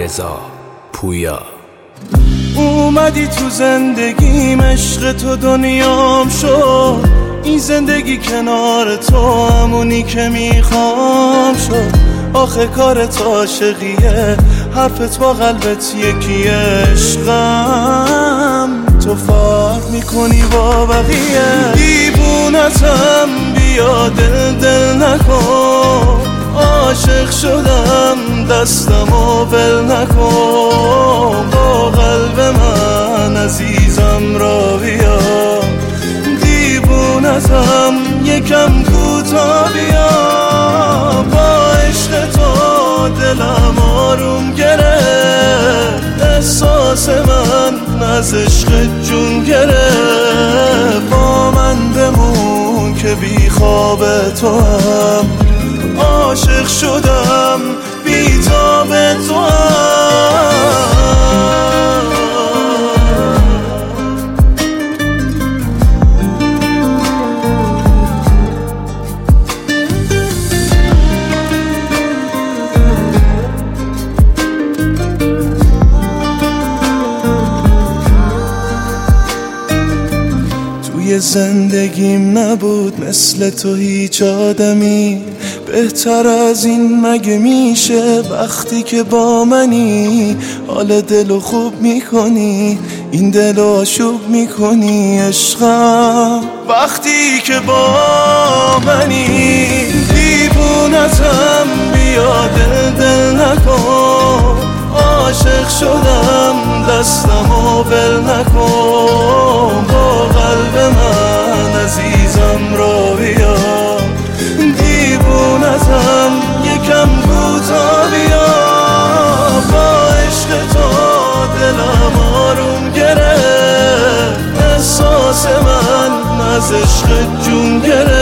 رضا پویا. اومدی تو زندگیم، عشق تو دنیام شد. این زندگی کنار تو همونی که میخوام شد. آخه کارت عاشقیه، حرفت با قلبت یکیه. عشقم تو فرق میکنی با بقیه. دیوونتم بیا دل نکن. عاشق شدم دستمو ول نکن. با قلب من عزیزم را بیا. دیوونتم یکم کوتا بیا. با عشق تو دلم آروم گرفت. احساس من از عشق جون گرفت. با من بمون که بی خواب تو هم. عاشق شدم بی تاب تو هم. توی زندگیم نبود مثل تو هیچ آدمی. بهتر از این مگه میشه وقتی که با منی. حال دلو خوب میکنی، این دلو آشوب میکنی. عشقم وقتی که با منی. دیوونتم بیا دل نکن. عاشق شدم دستمو ول نکن. با قلب من عزیزم را بیا. دیوونتم یکم کوتا بیا. با عشق تو دلم آروم گرفت. احساس من از عشق جون گرفت.